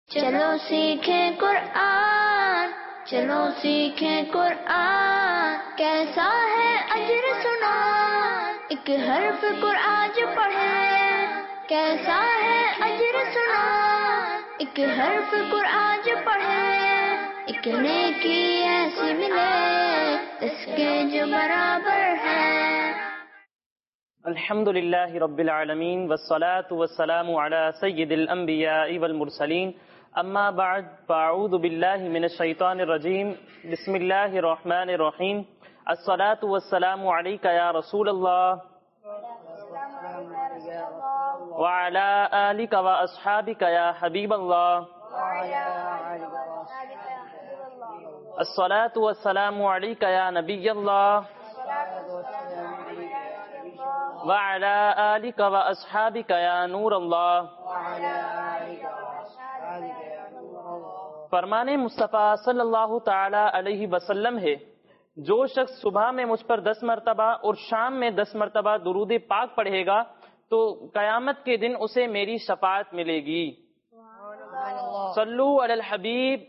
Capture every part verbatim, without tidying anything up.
چلو سیکھیں قرآن، چلو سیکھیں قرآن، کیسا ہے اجر سنا، ایک حرف قرآن جو پڑھے، کیسا ہے اجر سنا، ایک حرف قرآن جو پڑھے، ایک نیکی ایسی ملے اس کے جو برابر ہے۔ الحمد للہ رب العالمین والصلاة والسلام علی سید الانبیاء والمرسلین، اما بعد فاعوذ باللہ من الشیطان الرجیم، بسم اللہ الرحمن الرحیم، الصلاة والسلام علیک یا رسول اللہ وعلی آلک واصحابک یا حبیب اللہ، الصلاة والسلام علیک یا نبی اللہ وعلی آلک واصحابک یا نور اللہ۔ فرمان مصطفیٰ صلی اللہ تعالی علیہ وسلم ہے، جو شخص صبح میں مجھ پر دس مرتبہ اور شام میں دس مرتبہ درود پاک پڑھے گا تو قیامت کے دن اسے میری شفاعت ملے گی۔ صلو علی الحبیب۔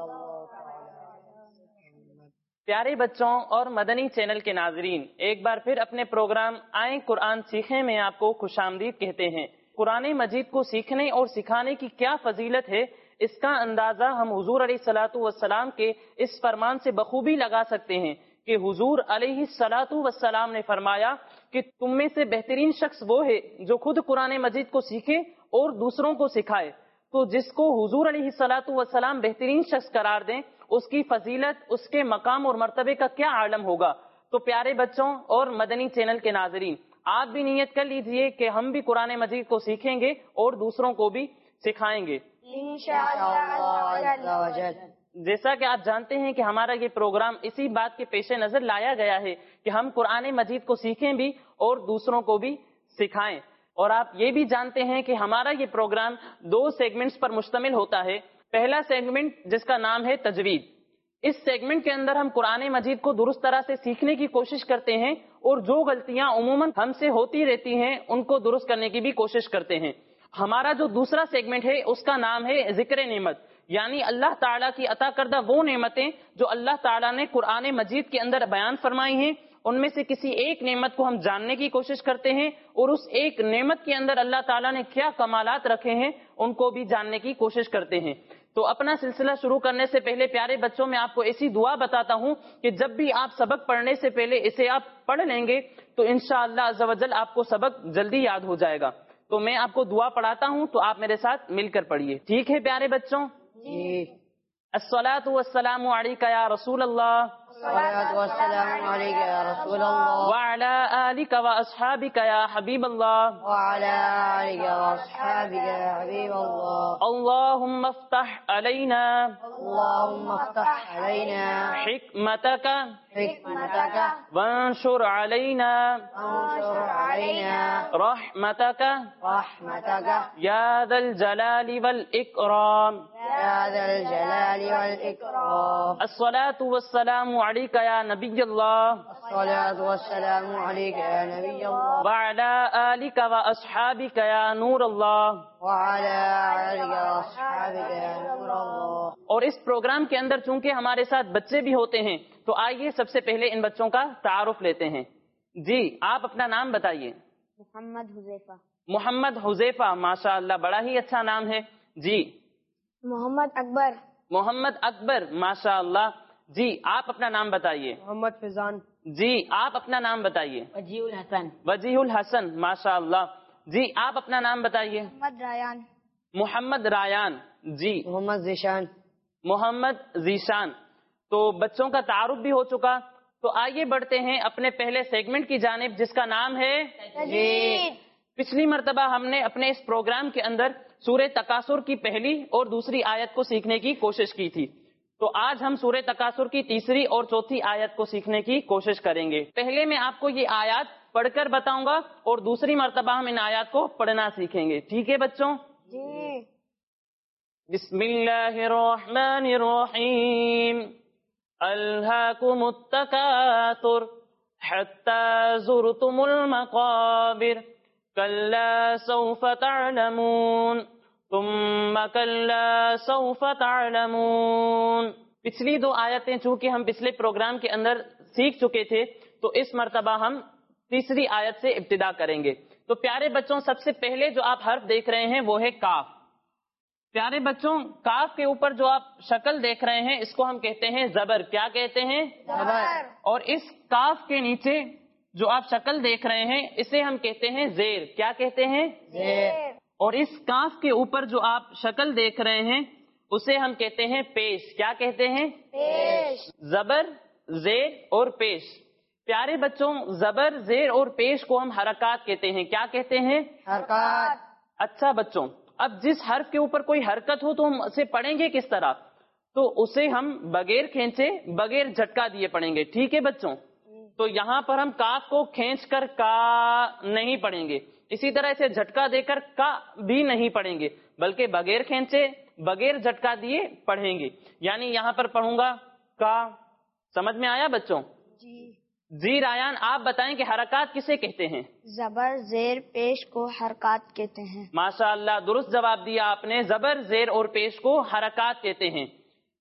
پیارے بچوں اور مدنی چینل کے ناظرین، ایک بار پھر اپنے پروگرام آئیں قرآن سیکھیں میں آپ کو خوش آمدید کہتے ہیں۔ قرآن مجید کو سیکھنے اور سکھانے کی کیا فضیلت ہے، اس کا اندازہ ہم حضور علیہ الصلاۃ والسلام کے اس فرمان سے بخوبی لگا سکتے ہیں کہ حضور علیہ الصلاۃ والسلام نے فرمایا کہ تم میں سے بہترین شخص وہ ہے جو خود قرآن مجید کو سیکھے اور دوسروں کو سکھائے۔ تو جس کو حضور علیہ الصلاۃ والسلام بہترین شخص قرار دیں، اس کی فضیلت، اس کے مقام اور مرتبے کا کیا عالم ہوگا۔ تو پیارے بچوں اور مدنی چینل کے ناظرین، آپ بھی نیت کر لیجئے کہ ہم بھی قرآن مجید کو سیکھیں گے اور دوسروں کو بھی سکھائیں گے انشاءاللہ۔ جیسا کہ آپ جانتے ہیں کہ ہمارا یہ پروگرام اسی بات کے پیش نظر لایا گیا ہے کہ ہم قرآن مجید کو سیکھیں بھی اور دوسروں کو بھی سکھائیں۔ اور آپ یہ بھی جانتے ہیں کہ ہمارا یہ پروگرام دو سیگمنٹس پر مشتمل ہوتا ہے۔ پہلا سیگمنٹ جس کا نام ہے تجوید، اس سیگمنٹ کے اندر ہم قرآن مجید کو درست طرح سے سیکھنے کی کوشش کرتے ہیں اور جو غلطیاں عموماً ہم سے ہوتی رہتی ہیں ان کو درست کرنے کی بھی کوشش کرتے ہیں۔ ہمارا جو دوسرا سیگمنٹ ہے اس کا نام ہے ذکر نعمت، یعنی اللہ تعالیٰ کی عطا کردہ وہ نعمتیں جو اللہ تعالیٰ نے قرآن مجید کے اندر بیان فرمائی ہیں، ان میں سے کسی ایک نعمت کو ہم جاننے کی کوشش کرتے ہیں اور اس ایک نعمت کے اندر اللہ تعالیٰ نے کیا کمالات رکھے ہیں ان کو بھی جاننے کی کوشش کرتے ہیں۔ تو اپنا سلسلہ شروع کرنے سے پہلے پیارے بچوں میں آپ کو ایسی دعا بتاتا ہوں کہ جب بھی آپ سبق پڑھنے سے پہلے اسے آپ پڑھ لیں گے تو انشاءاللہ عز و جل آپ کو سبق جلدی یاد ہو جائے گا۔ تو میں آپ کو دعا پڑھاتا ہوں تو آپ میرے ساتھ مل کر پڑھیے، ٹھیک ہے پیارے بچوں؟ جی۔ الصلاۃ والسلام علیک یا رسول اللہ الصلاۃ والسلام علیک یا رسول اللہ وعلی آلک واصحابک یا حبیب اللہ وعلی آلک واصحابک یا حبیب اللہ۔ اللہم افتح علینا اللہم افتح علینا حکمتک حکمتک وانشر علینا وانشر علینا رحمتک رحمتک یا ذا الجلال والاکرام۔ یا ذا الجلال والاکرام۔ الصلاۃ والسلام علیک یا نبی اللہ الصلاۃ والسلام علیک یا نبی اللہ وعلی آلک واصحابک یا نور اللہ۔ وعلی آلک واصحابک یا نور اللہ۔ اور اس پروگرام کے اندر چونکہ ہمارے ساتھ بچے بھی ہوتے ہیں تو آئیے سب سے پہلے ان بچوں کا تعارف لیتے ہیں۔ جی، آپ اپنا نام بتائیے۔ محمد حذیفہ۔ محمد حذیفہ، ماشاء اللہ، بڑا ہی اچھا نام ہے۔ جی۔ محمد اکبر۔ محمد اکبر، ماشاء اللہ۔ جی، آپ اپنا نام بتائیے۔ محمد فیضان۔ جی، آپ اپنا نام بتائیے۔ وجیہ الحسن۔ وجیہ الحسن، ماشاء اللہ۔ جی، آپ اپنا نام بتائیے۔ محمد رایان۔ محمد رایان۔ جی۔ محمد ذیشان۔ محمد ذیشان۔ تو بچوں کا تعارف بھی ہو چکا، تو آئیے بڑھتے ہیں اپنے پہلے سیگمنٹ کی جانب جس کا نام ہے تجوید۔ پچھلی مرتبہ ہم نے اپنے اس پروگرام کے اندر سورہ تکاثر کی پہلی اور دوسری آیت کو سیکھنے کی کوشش کی تھی، تو آج ہم سورہ تکاثر کی تیسری اور چوتھی آیت کو سیکھنے کی کوشش کریں گے۔ پہلے میں آپ کو یہ آیات پڑھ کر بتاؤں گا اور دوسری مرتبہ ہم ان آیات کو پڑھنا سیکھیں گے، ٹھیک ہے بچوں؟ جی۔ بسم اللہ الرحمن الرحیم۔ الہاکم التکاثر حتی زرتم المقابر کلا سوف تعلمون ثم كلا سوف تعلمون. پچھلی دو آیتیں چونکہ ہم پچھلے پروگرام کے اندر سیکھ چکے تھے تو اس مرتبہ ہم تیسری آیت سے ابتدا کریں گے. تو پیارے بچوں سب سے پہلے جو آپ حرف دیکھ رہے ہیں وہ ہے کاف. پیارے بچوں کاف کے اوپر جو آپ شکل دیکھ رہے ہیں اس کو ہم کہتے ہیں زبر. کیا کہتے ہیں؟ زبر. اور اس کاف کے نیچے جو آپ شکل دیکھ رہے ہیں اسے ہم کہتے ہیں زیر. کیا کہتے ہیں؟ زیر. اور اس کاف کے اوپر جو آپ شکل دیکھ رہے ہیں اسے ہم کہتے ہیں پیش. کیا کہتے ہیں؟ پیش. زبر، زیر اور پیش. پیارے بچوں زبر، زیر اور پیش کو ہم حرکات کہتے ہیں. کیا کہتے ہیں؟ حرکات. اچھا بچوں اب جس حرف کے اوپر کوئی حرکت ہو تو ہم اسے پڑھیں گے کس طرح؟ تو اسے ہم بغیر کھینچے بغیر جھٹکا دیے پڑھیں گے. ٹھیک ہے بچوں؟ تو یہاں پر ہم کاف کو کھینچ کر کا نہیں پڑھیں گے، اسی طرح اسے جھٹکا دے کر کا بھی نہیں پڑھیں گے، بلکہ بغیر کھینچے بغیر جھٹکا دیے پڑھیں گے. یعنی یہاں پر پڑھوں گا کا. سمجھ میں آیا بچوں؟ جی. جی رایان آپ بتائیں کہ حرکات کسے کہتے ہیں؟ زبر، زیر، پیش کو حرکات کہتے ہیں. ماشاء اللہ درست جواب دیا آپ نے. زبر، زیر اور پیش کو حرکات کہتے ہیں.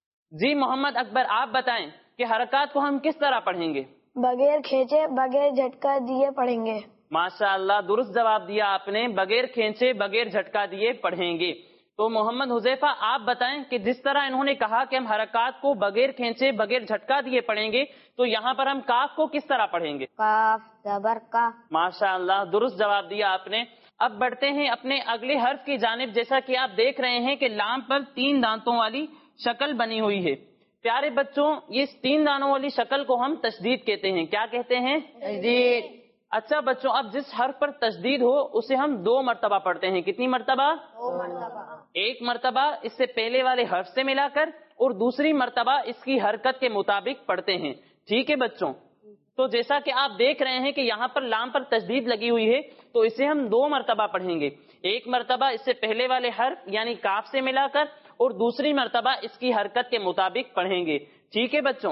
جی محمد اکبر آپ بتائیں کہ حرکات کو ہم کس طرح پڑھیں گے؟ بغیر کھینچے بغیر جھٹکا دیے پڑھیں گے. ماشاء اللہ درست جواب دیا آپ نے. بغیر کھینچے بغیر جھٹکا دیے پڑھیں گے. تو محمد حذیفہ آپ بتائیں کہ جس طرح انہوں نے کہا کہ ہم حرکات کو بغیر کھینچے بغیر جھٹکا دیے پڑھیں گے تو یہاں پر ہم کاف کو کس طرح پڑھیں گے؟ کاف زبر کا. ماشاء اللہ درست جواب دیا آپ نے. اب بڑھتے ہیں اپنے اگلے حرف کی جانب. جیسا کہ آپ دیکھ رہے ہیں کہ لام پر تین دانتوں والی شکل بنی ہوئی ہے. پیارے بچوں یہ تین دانوں والی شکل کو ہم تشدید کہتے ہیں. کیا کہتے ہیں؟ تجدید. اچھا بچوں اب جس حرف پر تشدید ہو اسے ہم دو مرتبہ پڑھتے ہیں. کتنی مرتبہ؟ دو مرتبہ. ایک مرتبہ اس سے پہلے والے حرف سے ملا کر اور دوسری مرتبہ اس کی حرکت کے مطابق پڑھتے ہیں. ٹھیک ہے بچوں؟ تو جیسا کہ آپ دیکھ رہے ہیں کہ یہاں پر لام پر تشدید لگی ہوئی ہے تو اسے ہم دو مرتبہ پڑھیں گے. ایک مرتبہ اس سے پہلے والے حرف یعنی کاف سے ملا کر اور دوسری مرتبہ اس کی حرکت کے مطابق پڑھیں گے. ٹھیک ہے بچوں؟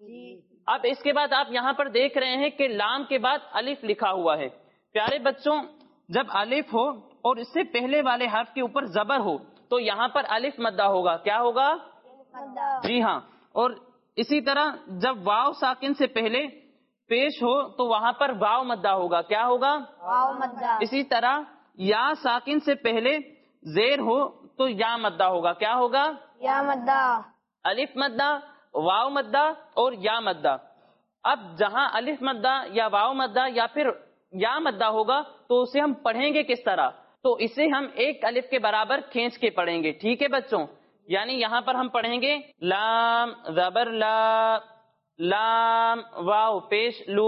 اب اس کے بعد آپ یہاں پر دیکھ رہے ہیں کہ لام کے بعد الف لکھا ہوا ہے. پیارے بچوں جب الف ہو اور اس سے پہلے والے حرف کے اوپر زبر ہو تو یہاں پر الف مدہ ہوگا. کیا ہوگا؟ جی ہاں. اور اسی طرح جب واو ساکن سے پہلے پیش ہو تو وہاں پر واو مدہ ہوگا. کیا ہوگا؟ واو مدہ. اسی طرح یا ساکن سے پہلے زیر ہو تو یا مدہ ہوگا. کیا ہوگا؟ یا مدہ. الف مدہ، واو مدہ اور یا مدہ. اب جہاں الف مدہ یا واو مدہ یا پھر یا مدہ ہوگا تو اسے ہم پڑھیں گے کس طرح؟ تو اسے ہم ایک الف کے برابر کھینچ کے پڑھیں گے. ٹھیک ہے بچوں؟ یعنی یہاں پر ہم پڑھیں گے لام زبر لا، لام واو پیش لو،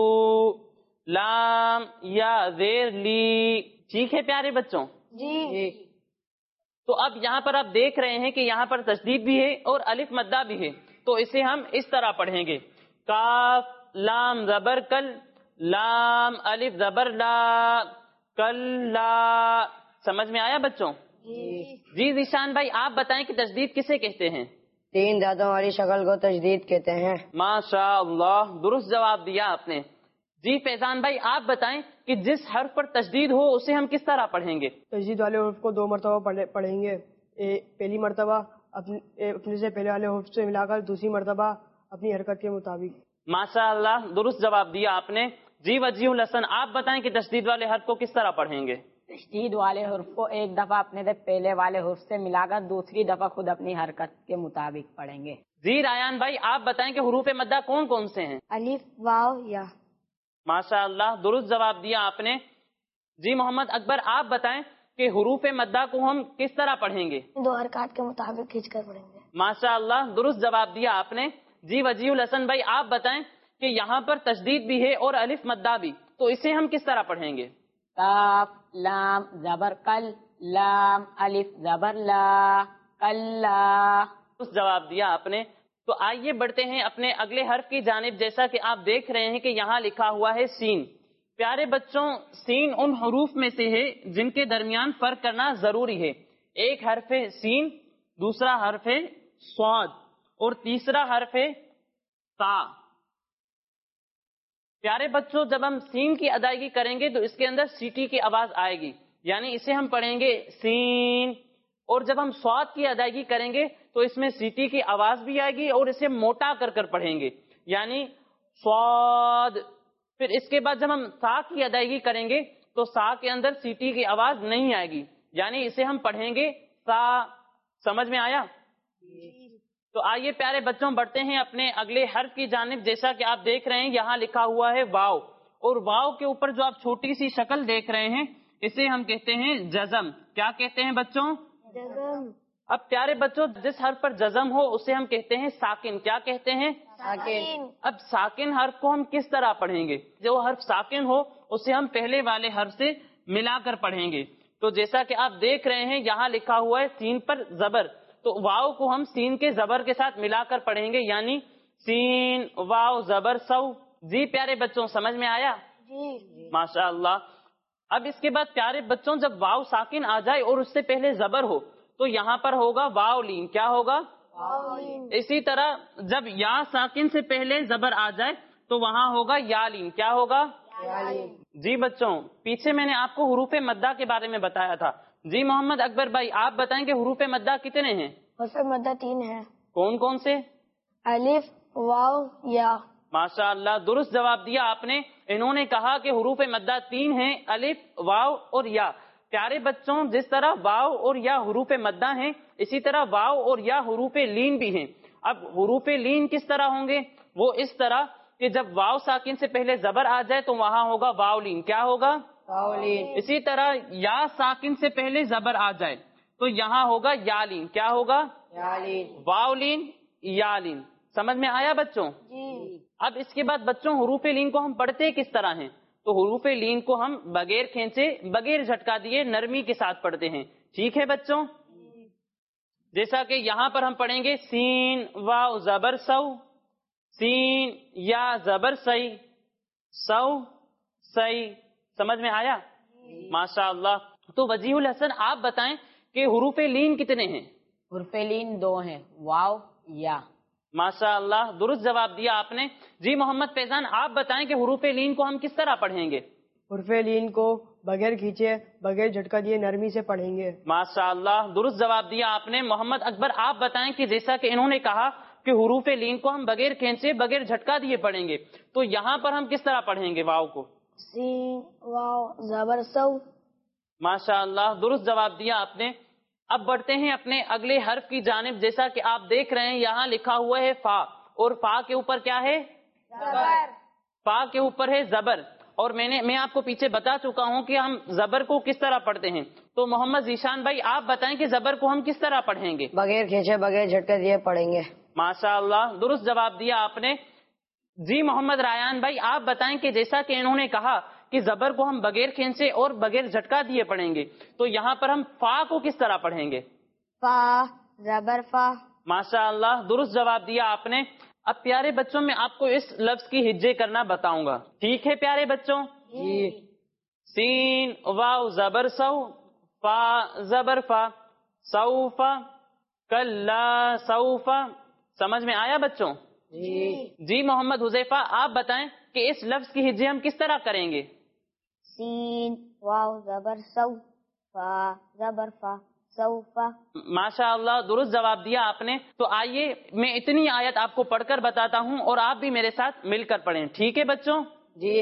لام یا زیر لی. ٹھیک ہے پیارے بچوں؟ جی. تو اب یہاں پر آپ دیکھ رہے ہیں کہ یہاں پر تشدید بھی ہے اور الف مدہ بھی ہے تو اسے ہم اس طرح پڑھیں گے کاف لام زبر کل، لام الف زبر لا، کل لا. سمجھ میں آیا بچوں؟ جی ذیشان بھائی آپ بتائیں کہ تشدید کسے کہتے ہیں؟ تین دانتوں والی شکل کو تجدید کہتے ہیں. ماشاء اللہ درست جواب دیا آپ نے. جی فیضان بھائی آپ بتائیں کہ جس حرف پر تشدید ہو اسے ہم کس طرح پڑھیں گے؟ تشدید والے حرف کو دو مرتبہ پڑھیں گے. پہلی مرتبہ اپنے سے پہلے والے حرف سے ملا کر، دوسری مرتبہ اپنی حرکت کے مطابق. ماشاء اللہ درست جواب دیا آپ نے. جی وجیہ الحسن آپ بتائیں کہ تشدید والے حرف کو کس طرح پڑھیں گے؟ تشدید والے حرف کو ایک دفعہ اپنے سے پہلے والے حرف سے ملا کر دوسری دفعہ خود اپنی حرکت کے مطابق پڑھیں گے. جی رایان بھائی آپ بتائیں کہ حروف مدہ کون کون سے ہیں؟ الف، واو، یا. ماشاء اللہ درست جواب دیا آپ نے. جی محمد اکبر آپ بتائیں کہ حروف مدہ کو ہم کس طرح پڑھیں گے؟ دو حرکات کے مطابق کھینچ کر پڑھیں گے. ماشاء اللہ درست جواب دیا آپ نے. جی وجیہ الحسن بھائی آپ بتائیں کہ یہاں پر تشدید بھی ہے اور الف مدہ بھی تو اسے ہم کس طرح پڑھیں گے؟ کاف لام زبر کل، لام الف زبر لا، کلا. درست جواب دیا آپ نے. تو آئیے بڑھتے ہیں اپنے اگلے حرف کی جانب. جیسا کہ آپ دیکھ رہے ہیں کہ یہاں لکھا ہوا ہے سین. پیارے بچوں سین ان حروف میں سے ہے جن کے درمیان فرق کرنا ضروری ہے. ایک حرف ہے سین، دوسرا حرف ہے صاد اور تیسرا حرف ہے تا. پیارے بچوں جب ہم سین کی ادائیگی کریں گے تو اس کے اندر سیٹی کی آواز آئے گی، یعنی اسے ہم پڑھیں گے سین اور جب ہم سواد کی ادائیگی کریں گے تو اس میں سیٹی کی آواز بھی آئے گی اور اسے موٹا کر کر پڑھیں گے، یعنی سواد. پھر اس کے بعد جب ہم سا کی ادائیگی کریں گے تو سا کے اندر سیٹی کی آواز نہیں آئے گی، یعنی اسے ہم پڑھیں گے سا. سمجھ میں آیا؟ تو آئیے پیارے بچوں بڑھتے ہیں اپنے اگلے حرف کی جانب. جیسا کہ آپ دیکھ رہے ہیں یہاں لکھا ہوا ہے واو، اور واو کے اوپر جو آپ چھوٹی سی شکل دیکھ رہے ہیں اسے ہم کہتے ہیں جزم. کیا کہتے ہیں بچوں؟ جزم. اب پیارے بچوں جس حرف پر جزم ہو اسے ہم کہتے ہیں ساکن. کیا کہتے ہیں؟ ساکن. اب ساکن حرف کو ہم کس طرح پڑھیں گے؟ جو حرف ساکن ہو اسے ہم پہلے والے حرف سے ملا کر پڑھیں گے. تو جیسا کہ آپ دیکھ رہے ہیں یہاں لکھا ہوا ہے سین پر زبر، تو واو کو ہم سین کے زبر کے ساتھ ملا کر پڑھیں گے، یعنی سین واو زبر سو. جی پیارے بچوں سمجھ میں آیا؟ جی. ماشاء اللہ. اب اس کے بعد پیارے بچوں جب واو ساکن آ جائے اور اس سے پہلے زبر ہو تو یہاں پر ہوگا واو لین. کیا ہوگا؟ واولین. اسی طرح جب یا ساکن سے پہلے زبر آ جائے تو وہاں ہوگا یا لین. کیا ہوگا؟ جی بچوں پیچھے میں نے آپ کو حروف مدہ کے بارے میں بتایا تھا. جی محمد اکبر بھائی آپ بتائیں کہ حروف مدہ کتنے ہیں؟ حروف مدہ تین ہے. کون کون سے؟ الف واو یا. ماشاء اللہ درست جواب دیا آپ نے. انہوں نے کہا کہ حروف مدہ تین ہیں، الف واو اور یا. پیارے بچوں جس طرح واو اور یا حروف مدہ ہیں اسی طرح واو اور یا حروف لین بھی ہیں. اب حروف لین کس طرح ہوں گے؟ وہ اس طرح کہ جب واو ساکن سے پہلے زبر آ جائے تو وہاں ہوگا واو لین. کیا ہوگا؟ واولین. اسی طرح یا ساکن سے پہلے زبر آ جائے تو یہاں ہوگا یا لین. کیا ہوگا؟ یالین. واو لین یا لین. سمجھ میں آیا بچوں؟ جی. اب اس کے بعد بچوں حروف لین کو ہم پڑھتے کس طرح ہیں؟ تو حروف لین کو ہم بغیر کھینچے بغیر جھٹکا دیے نرمی کے ساتھ پڑھتے ہیں. ٹھیک ہے بچوں؟ جیسا کہ یہاں پر ہم پڑھیں گے سین واو زبر سو، سین یا زبر سی، سو سی. سمجھ میں آیا؟ ماشاء اللہ. تو وجیہ الحسن آپ بتائیں کہ حروف لین کتنے ہیں؟ حرف لین دو ہیں، واو یا. ماشاء اللہ درست جواب دیا آپ نے. جی محمد فیضان آپ بتائیں کہ حروف لین کو ہم کس طرح پڑھیں گے؟ حرف لین کو بغیر کھینچے بغیر جھٹکا دیے نرمی سے پڑھیں گے. ماشاء اللہ درست جواب دیا آپ نے. محمد اکبر آپ بتائیں کہ جیسا کہ انہوں نے کہا کہ حروف لین کو ہم بغیر کھینچے بغیر جھٹکا دیے پڑھیں گے تو یہاں پر ہم کس طرح پڑھیں گے واو کو؟ سین واو زبر سو. ماشاء اللہ درست جواب دیا آپ نے. اب بڑھتے ہیں اپنے اگلے حرف کی جانب. جیسا کہ آپ دیکھ رہے ہیں یہاں لکھا ہوا ہے فا، اور فا کے اوپر کیا ہے؟ زبر. فا کے اوپر ہے زبر. اور میں نے میں آپ کو پیچھے بتا چکا ہوں کہ ہم زبر کو کس طرح پڑھتے ہیں. تو محمد ذیشان بھائی آپ بتائیں کہ زبر کو ہم کس طرح پڑھیں گے؟ بغیر کھینچے بغیر جھٹکے دیے پڑھیں گے. ماشاء اللہ درست جواب دیا آپ نے. جی محمد رایان بھائی آپ بتائیں کہ جیسا کہ انہوں نے کہا کہ زبر کو ہم بغیر کھینچے اور بغیر جھٹکا دیے پڑھیں گے تو یہاں پر ہم فا کو کس طرح پڑھیں گے؟ فا زبر فا. ماشاء اللہ درست جواب دیا آپ نے. اب پیارے بچوں میں آپ کو اس لفظ کی ہجے کرنا بتاؤں گا. ٹھیک ہے پیارے بچوں؟ جی. سین واو زبر سو، فا زبر فا، سوفا کلا سوفا. سمجھ میں آیا بچوں؟ جی. جی محمد حذیفہ آپ بتائیں کہ اس لفظ کی ہجے ہم کس طرح کریں گے؟ سین واو زبر سو، فا زبر فا سوفا. ماشاء اللہ درست جواب دیا آپ نے. تو آئیے میں اتنی آیت آپ کو پڑھ کر بتاتا ہوں اور آپ بھی میرے ساتھ مل کر پڑھیں. ٹھیک ہے بچوں؟ جی.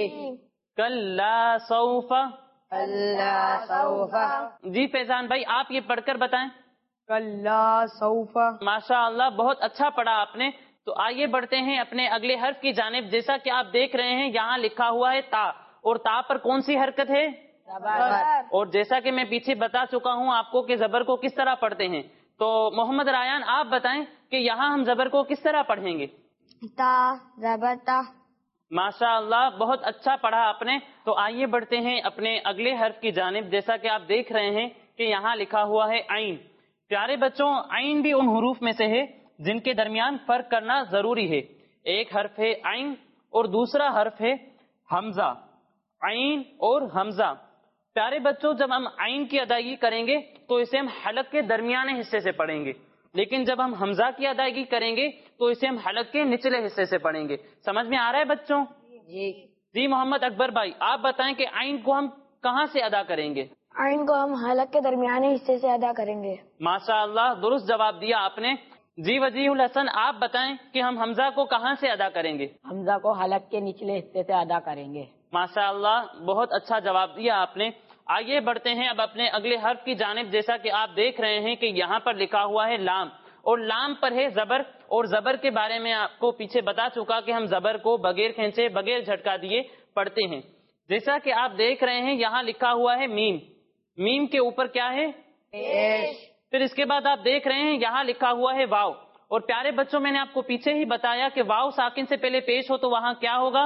کلا سوفا. اللہ سوفا. جی فیضان بھائی آپ یہ پڑھ کر بتائیں. کلا سوفا. ماشاء اللہ بہت اچھا پڑھا آپ نے. تو آئیے بڑھتے ہیں اپنے اگلے حرف کی جانب. جیسا کہ آپ دیکھ رہے ہیں یہاں لکھا ہوا ہے تا، اور تا پر کون سی حرکت ہے؟ اور جیسا کہ میں پیچھے بتا چکا ہوں آپ کو کہ زبر کو کس طرح پڑھتے ہیں. تو محمد رایان آپ بتائیں کہ یہاں ہم زبر کو کس طرح پڑھیں گے؟ تا زبر تا. ماشاء اللہ بہت اچھا پڑھا آپ نے. تو آئیے بڑھتے ہیں اپنے اگلے حرف کی جانب. جیسا کہ آپ دیکھ رہے ہیں کہ یہاں لکھا ہوا ہے عین. پیارے بچوں عین بھی ان حروف میں سے ہے جن کے درمیان فرق کرنا ضروری ہے. ایک حرف ہے عین اور دوسرا حرف ہے حمزہ. عین اور حمزہ. پیارے بچوں جب ہم عین کی ادائیگی کریں گے تو اسے ہم حلق کے درمیانے حصے سے پڑھیں گے، لیکن جب ہم حمزہ کی ادائیگی کریں گے تو اسے ہم حلق کے نچلے حصے سے پڑھیں گے. سمجھ میں آ رہا ہے بچوں؟ جی. جی محمد اکبر بھائی آپ بتائیں کہ عین کو ہم کہاں سے ادا کریں گے؟ आइन को हम हलक के दरमियाने हिस्से से अदा करेंगे। माशाअल्लाह, दुरुस्त जवाब दिया आपने। जी वजीहुल हसन, आप बताएं कि हम हमजा को कहाँ से अदा करेंगे? हमजा को हलक के निचले हिस्से से अदा करेंगे। माशाअल्लाह, बहुत अच्छा जवाब दिया आपने। आइए बढ़ते हैं अब अपने अगले हर्फ की जानिब। जैसा कि आप देख रहे हैं कि यहाँ पर लिखा हुआ है लाम, और लाम पर है जबर, और जबर के बारे में आपको पीछे बता चुका कि हम जबर को बगैर खींचे बगैर झटका दिए पढ़ते हैं। जैसा कि आप देख रहे हैं यहाँ लिखा हुआ है मीम, मीम के ऊपर क्या है? पेश। फिर इसके बाद आप देख रहे हैं यहाँ लिखा हुआ है वाव, और प्यारे बच्चों मैंने आपको पीछे ही बताया कि वाव साकिन से पहले पेश हो तो वहाँ क्या होगा?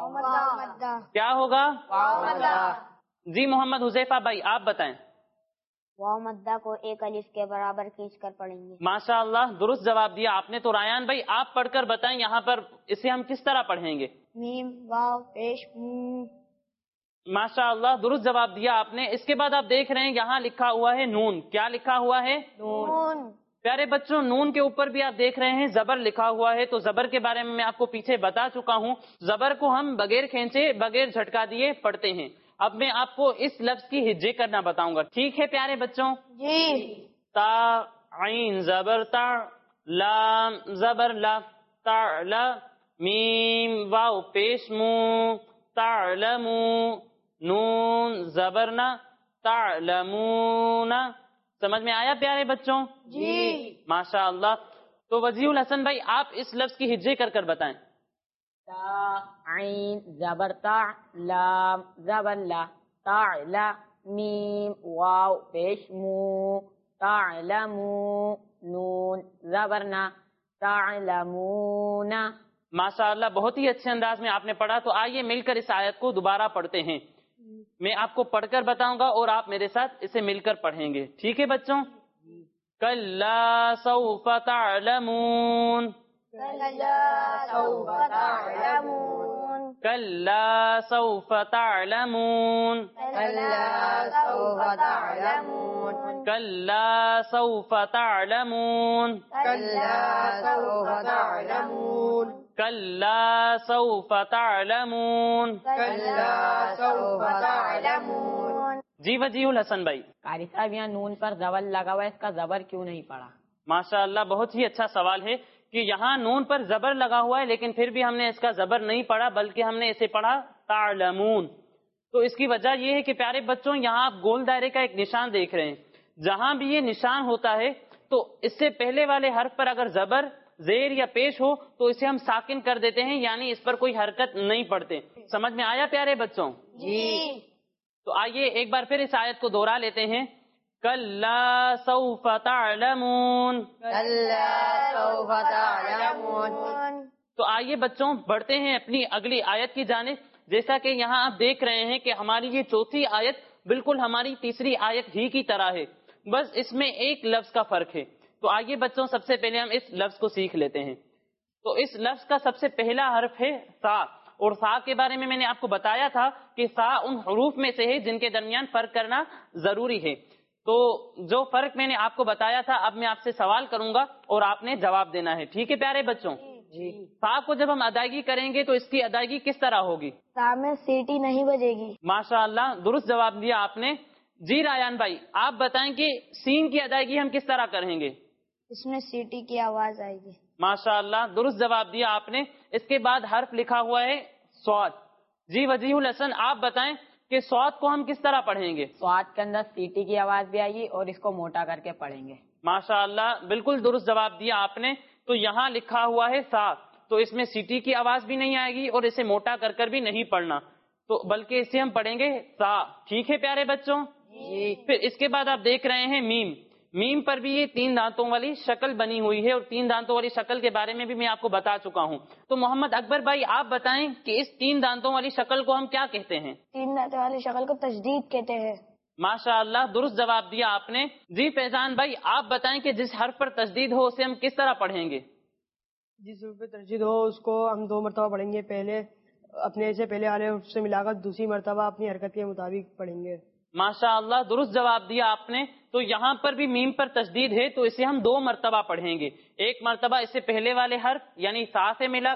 क्या होगा? जी मोहम्मद हुजैफा भाई, आप बताएं। वाव मद्दा को एक अलिफ के बराबर खींच कर पढ़ेंगे। माशाअल्लाह, दुरुस्त जवाब दिया आपने। तो रायान भाई आप पढ़कर बताएं यहाँ पर इसे हम किस तरह पढ़ेंगे? मीम वाव पेश मूम। माशाअल्लाह, दुरुस्त जवाब दिया आपने। इसके बाद आप देख रहे हैं यहाँ लिखा हुआ है नून। क्या लिखा हुआ है? नून। प्यारे बच्चों, नून के ऊपर भी आप देख रहे हैं जबर लिखा हुआ है। तो जबर के बारे में मैं आपको पीछे बता चुका हूँ। जबर को हम बगैर खींचे बगैर झटका दिए पढ़ते हैं। अब मैं आपको इस लफ्ज की हिज्जे करना बताऊंगा, ठीक है प्यारे बच्चों? जी। ता आइन जबर ता, लाम जबर ला, ता'ला, मीम वाव पेश मू, ता'लमू, नून जबर ना, ता'लमूना। समझ में आया प्यारे बच्चों? जी। माशाअल्लाह। तो वजीहुल हसन भाई आप इस लफ्ज की हिज्जे कर कर बताएं। ता आइन जबर ता, लाम जबर ला, ता'ला, मीम वाव पेश मू, ता'लमू, नून जबर ना, ता'लमूना। माशाअल्लाह, बहुत ही अच्छे अंदाज में आपने पढ़ा। तो आइए मिलकर इस आयत को दोबारा पढ़ते हैं। मैं आपको पढ़कर बताऊंगा और आप मेरे साथ इसे मिलकर पढ़ेंगे, ठीक है बच्चों? कल्ला सौफ तअलमून, कल्ला सौफ तअलमून, कल्ला सौफ तअलमून, कल्ला सौफ तअलमून, कल्ला सौफ तअलमून, कल्ला सौफ तअलमून, कल्ला सौफ तअलमून, कल्ला सौफ तअलमून। जी वजीहुल हसन भाई। कारी साहब, यहाँ नून पर जबर लगा हुआ है, इसका जबर क्यों नहीं पड़ा? माशाअल्लाह, बहुत ही अच्छा सवाल है कि यहाँ नून पर जबर लगा हुआ है, लेकिन फिर भी हमने इसका जबर नहीं पढ़ा, बल्कि हमने इसे पढ़ा ता'लमून। तो इसकी वजह यह है कि प्यारे बच्चों, यहाँ आप गोल दायरे का एक निशान देख रहे हैं। जहां भी ये निशान होता है तो इससे पहले वाले हर्फ पर अगर जबर जेर या पेश हो तो इसे हम साकिन कर देते हैं, यानी इस पर कोई हरकत नहीं पड़ते। समझ में आया प्यारे बच्चों? जी। तो आइए एक बार फिर इस आयत को दोहरा लेते हैं। कल्ला सौफ तअलमून, कल्ला सौफ तअलमून। तो आइए बच्चों बढ़ते हैं अपनी अगली आयत की जानिब। जैसा कि यहाँ आप देख रहे हैं कि हमारी ये चौथी आयत बिल्कुल हमारी तीसरी आयत ही की तरह है, बस इसमें एक लफ्ज का फर्क है। तो आइए बच्चों सबसे पहले हम इस लफ्ज को सीख लेते हैं। तो इस लफ्ज का सबसे पहला हर्फ है सा, और सा के बारे में मैंने आपको बताया था कि सा उन हरूफ में से है जिनके दरमियान फर्क करना जरूरी है। तो जो फर्क मैंने आपको बताया था, अब मैं आपसे सवाल करूंगा और आपने जवाब देना है, ठीक है प्यारे बच्चों? जी। सा को जब हम अदायगी करेंगे तो इसकी अदायगी किस तरह होगी? सा में सीटी नहीं बजेगी। माशाअल्लाह, दुरुस्त जवाब दिया आपने। जी रायान भाई, आप बताएं कि सीन की अदायगी हम किस तरह करेंगे? इसमें सीटी की आवाज आएगी। माशाअल्लाह, दुरुस्त जवाब दिया आपने। इसके बाद हर्फ लिखा हुआ है स्वाद। जी वजीहुल हसन, आप बताएं कि स्वाद को हम किस तरह पढ़ेंगे? स्वाद के अंदर सीटी की आवाज भी आएगी और इसको मोटा करके पढ़ेंगे। माशाअल्लाह, बिल्कुल दुरुस्त जवाब दिया आपने। तो यहाँ लिखा हुआ है सा, तो इसमें सीटी की आवाज भी नहीं आएगी और इसे मोटा कर कर भी नहीं पढ़ना, तो बल्कि इसे हम पढ़ेंगे सा, ठीक है प्यारे बच्चों? जी। फिर इसके बाद आप देख रहे हैं मीम। मीम पर भी ये तीन दांतों वाली शक्ल बनी हुई है, और तीन दांतों वाली शक्ल के बारे में भी मैं आपको बता चुका हूँ। तो मोहम्मद अकबर भाई, आप बताएं कि इस तीन दांतों वाली शक्ल को हम क्या कहते हैं? तीन दांतों वाली शक्ल को तजदीद कहते हैं। माशाअल्लाह, दुरुस्त जवाब दिया आपने। जी फैजान भाई, आप बताएं कि जिस हर्फ पर तजदीद हो उसे हम किस तरह पढ़ेंगे? जिस हर्फ पे तजदीद हो उसको हम दो मरतबा पढ़ेंगे। पहले अपने से पहले वाले हर्फ से मिलाकर दूसरी मरतबा अपनी हरकत के मुताबिक पढ़ेंगे। माशाअल्लाह, दुरुस्त जवाब दिया आपने। तो यहाँ पर भी मीम पर तजदीद है, तो इसे हम दो मरतबा पढ़ेंगे। एक मरतबा इससे पहले वाले हर्फ यानी सा से मिलाकर,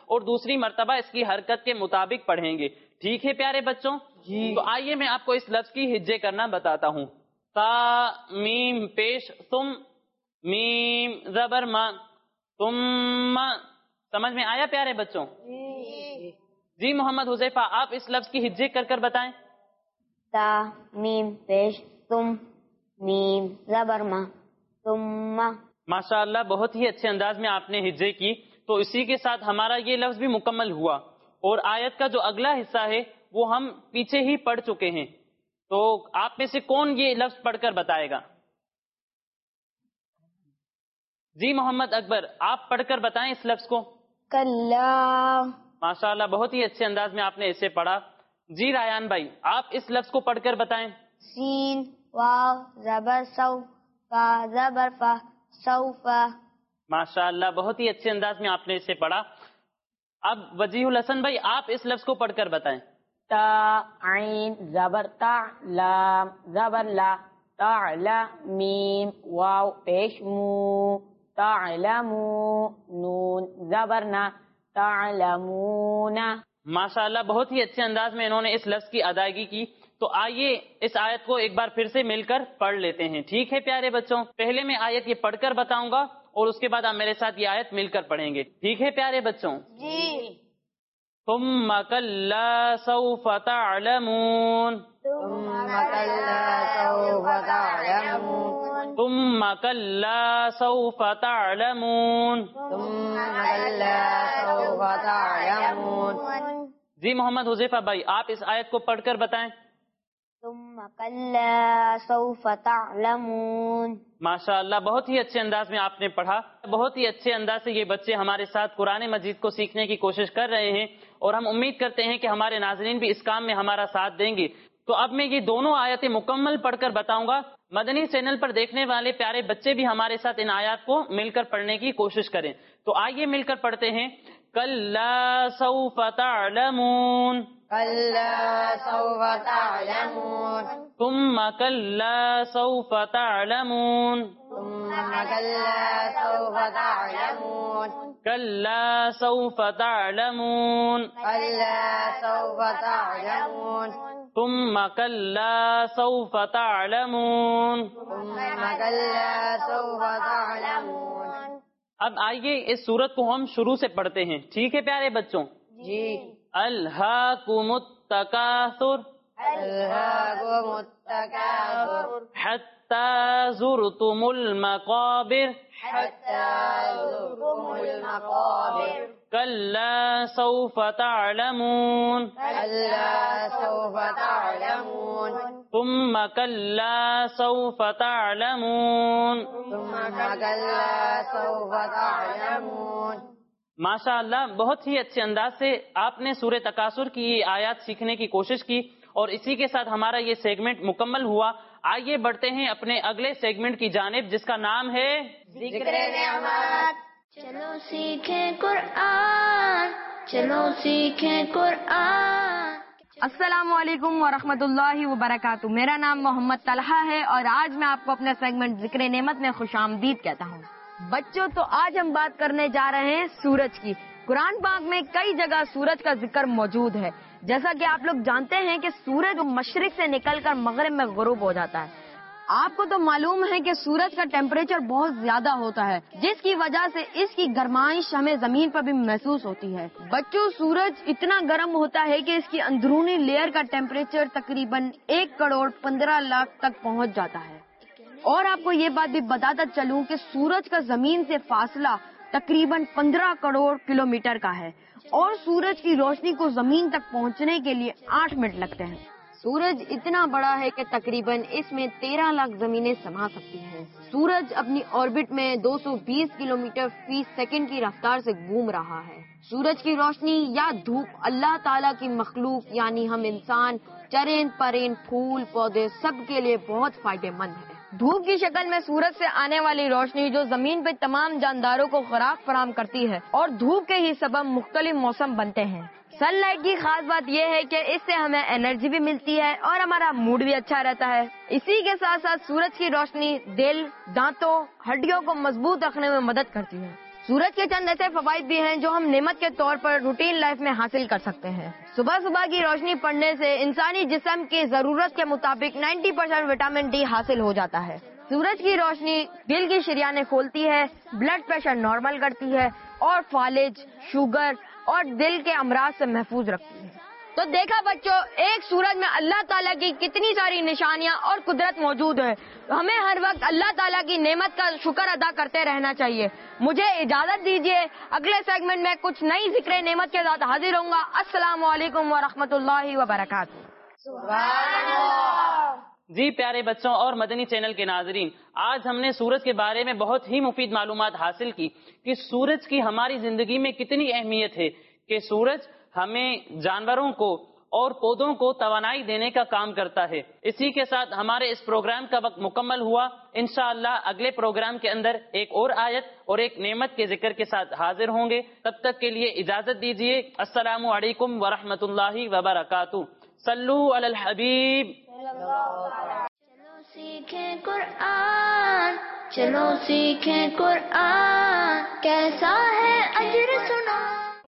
اور دوسری مرتبہ اس کی حرکت کے مطابق پڑھیں گے. ٹھیک ہے پیارے بچوں؟ جی. تو آئیے میں آپ کو اس لفظ کی ہجے کرنا بتاتا ہوں. تا میم پیش تم میم زبر ما تم. سمجھ میں آیا پیارے بچوں؟ جی محمد حذیفہ آپ اس لفظ کی ہجے کر کر بتائیں. تا میم پیش تم میم زبر ما ثم. ماشاء اللہ بہت ہی اچھے انداز میں آپ نے ہجے کی. تو اسی کے ساتھ ہمارا یہ لفظ بھی مکمل ہوا اور آیت کا جو اگلا حصہ ہے وہ ہم پیچھے ہی پڑھ چکے ہیں. تو آپ میں سے کون یہ لفظ پڑھ کر بتائے گا؟ جی محمد اکبر آپ پڑھ کر بتائیں اس لفظ کو. کلا. ماشاء اللہ بہت ہی اچھے انداز میں آپ نے اسے پڑھا. جی رایان بھائی آپ اس لفظ کو پڑھ کر بتائیں. سین واو زبر سو فا زبر فا سوفا. ماشاء اللہ بہت ہی اچھے انداز میں آپ نے اسے پڑھا. اب وجیہ الحسن بھائی آپ اس لفظ کو پڑھ کر بتائیں. تا عین زبر تا لام زبر لا تعلا میم واو پیش مو تعلمو نون زبر نا تعلمون. ماشاء اللہ بہت ہی اچھے انداز میں انہوں نے اس لفظ کی ادائیگی کی. تو آئیے اس آیت کو ایک بار پھر سے مل کر پڑھ لیتے ہیں. ٹھیک ہے پیارے بچوں؟ پہلے میں آیت یہ پڑھ کر بتاؤں گا اور اس کے بعد آپ میرے ساتھ یہ آیت مل کر پڑھیں گے. ٹھیک ہے پیارے بچوں؟ جی. ثم کلا سوف تعلمون ثم كلا سوف تعلمون ثم کلا سوف تعلمون. ثم كلا سوف تعلمون. جی محمد حذیفہ بھائی آپ اس آیت کو پڑھ کر بتائیں. ثم کلا سوف تعلمون. ماشاء اللہ بہت ہی اچھے انداز میں آپ نے پڑھا. بہت ہی اچھے انداز سے یہ بچے ہمارے ساتھ قرآن مجید کو سیکھنے کی کوشش کر رہے ہیں اور ہم امید کرتے ہیں کہ ہمارے ناظرین بھی اس کام میں ہمارا ساتھ دیں گے. تو اب میں یہ دونوں آیتیں مکمل پڑھ کر بتاؤں گا. مدنی چینل پر دیکھنے والے پیارے بچے بھی ہمارے ساتھ ان آیات کو مل کر پڑھنے کی کوشش کریں. تو آئیے مل کر پڑھتے ہیں. کلا سوف تعلمون كلا سوف تعلمون ثم کلا سوف تعلمون ثم كلا سوف تعلمون کلا سوف تعلمون كلا سوف تعلمون ثم کلا سوف تعلمون. ثم كلا سوف تعلمون. اب آئیے اس سورت کو ہم شروع سے پڑھتے ہیں. ٹھیک ہے پیارے بچوں؟ جی. الہاکم التکاثر ألهاكم التكاثر حتی زرتم المقابر حتى زرتم المقابر کلا سوف تعلمون كلا سوف تعلمون ثم کلا سوف تعلمون. ثم كلا سوف تعلمون. ماشاء اللہ بہت ہی اچھے انداز سے آپ نے سورہ تکاثر کی یہ آیات سیکھنے کی کوشش کی اور اسی کے ساتھ ہمارا یہ سیگمنٹ مکمل ہوا. آئیے بڑھتے ہیں اپنے اگلے سیگمنٹ کی جانب جس کا نام ہے ذکر نعمت. چلو سیکھیں قرآن چلو سیکھیں قرآن. السلام علیکم ورحمۃ اللہ وبرکاتہ. میرا نام محمد طلحہ ہے اور آج میں آپ کو اپنے سیگمنٹ ذکر نعمت میں خوش آمدید کہتا ہوں. بچوں تو آج ہم بات کرنے جا رہے ہیں سورج کی. قرآن پاک میں کئی جگہ سورج کا ذکر موجود ہے. جیسا کہ آپ لوگ جانتے ہیں کہ سورج مشرق سے نکل کر مغرب میں غروب ہو جاتا ہے. آپ کو تو معلوم ہے کہ سورج کا ٹیمپریچر بہت زیادہ ہوتا ہے جس کی وجہ سے اس کی گرمائش ہمیں زمین پر بھی محسوس ہوتی ہے. بچوں سورج اتنا گرم ہوتا ہے کہ اس کی اندرونی لیئر کا ٹیمپریچر تقریباً ایک کروڑ پندرہ لاکھ تک پہنچ جاتا ہے. اور آپ کو یہ بات بھی بتاتا چلوں کہ سورج کا زمین سے فاصلہ تقریباً پندرہ کروڑ کلومیٹر کا ہے اور سورج کی روشنی کو زمین تک پہنچنے کے لیے آٹھ منٹ لگتے ہیں. سورج اتنا بڑا ہے کہ تقریباً اس میں تیرہ لاکھ زمینیں سما سکتی ہیں. سورج اپنی آربٹ میں دو سو بیس کلومیٹر فی سیکنڈ کی رفتار سے گھوم رہا ہے. سورج کی روشنی یا دھوپ اللہ تعالیٰ کی مخلوق یعنی ہم انسان، چرند پرند، پھول پودے سب کے لیے بہت فائدہ مند ہے. دھوپ کی شکل میں سورج سے آنے والی روشنی جو زمین پہ تمام جانداروں کو خوراک فراہم کرتی ہے اور دھوپ کے ہی سبب مختلف موسم بنتے ہیں. سن لائٹ کی خاص بات یہ ہے کہ اس سے ہمیں انرجی بھی ملتی ہے اور ہمارا موڈ بھی اچھا رہتا ہے. اسی کے ساتھ ساتھ سورج کی روشنی دل، دانتوں، ہڈیوں کو مضبوط رکھنے میں مدد کرتی ہے. سورج کے چند ایسے فوائد بھی ہیں جو ہم نعمت کے طور پر روٹین لائف میں حاصل کر سکتے ہیں. صبح صبح کی روشنی پڑنے سے انسانی جسم کی ضرورت کے مطابق نائنٹی پرسینٹ وٹامن ڈی حاصل ہو جاتا ہے. سورج کی روشنی دل کی شریانیں کھولتی ہے، بلڈ پریشر نارمل کرتی ہے اور فالج، شوگر اور دل کے امراض سے محفوظ رکھتی ہے. تو دیکھا بچوں، ایک سورج میں اللہ تعالیٰ کی کتنی ساری نشانیاں اور قدرت موجود ہے. ہمیں ہر وقت اللہ تعالیٰ کی نعمت کا شکر ادا کرتے رہنا چاہیے. مجھے اجازت دیجیے، اگلے سیگمنٹ میں کچھ نئی ذکر نعمت کے ساتھ حاضر ہوں گا. السلام علیکم ورحمۃ اللہ وبرکاتہ. جی پیارے بچوں اور مدنی چینل کے ناظرین، آج ہم نے سورج کے بارے میں بہت ہی مفید معلومات حاصل کی کہ سورج کی ہماری زندگی میں کتنی اہمیت ہے، کہ سورج ہمیں جانوروں کو اور پودوں کو توانائی دینے کا کام کرتا ہے. اسی کے ساتھ ہمارے اس پروگرام کا وقت مکمل ہوا. انشاءاللہ اگلے پروگرام کے اندر ایک اور آیت اور ایک نعمت کے ذکر کے ساتھ حاضر ہوں گے. تب تک کے لیے اجازت دیجیے. السلام علیکم ورحمۃ اللہ وبرکاتہ. صلو علی الحبیب. چلو سیکھیں قرآن، چلو سیکھیں قرآن، کیسا ہے اجر